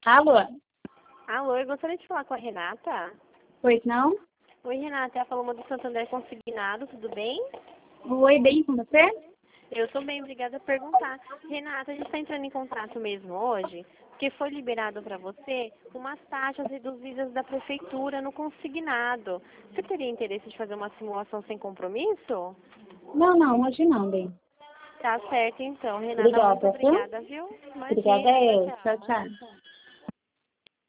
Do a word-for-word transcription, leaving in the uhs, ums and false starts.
Alô? Alô, eu gostaria de falar com a Renata. Pois não? Oi, Renata, é a Paloma do Santander Consignado, tudo bem? Oi, bem com você? Eu estou bem, obrigada por perguntar. Renata, a gente está entrando em contato mesmo hoje, porque foi liberado para você umas taxas reduzidas da prefeitura no consignado. Você teria interesse de fazer uma simulação sem compromisso? Não, não, hoje não, bem. Tá certo, então. Renata, muito Obrigada, viu? obrigada, viu? Obrigada Imagina, a tchau, eu. Tchau, tchau. tchau.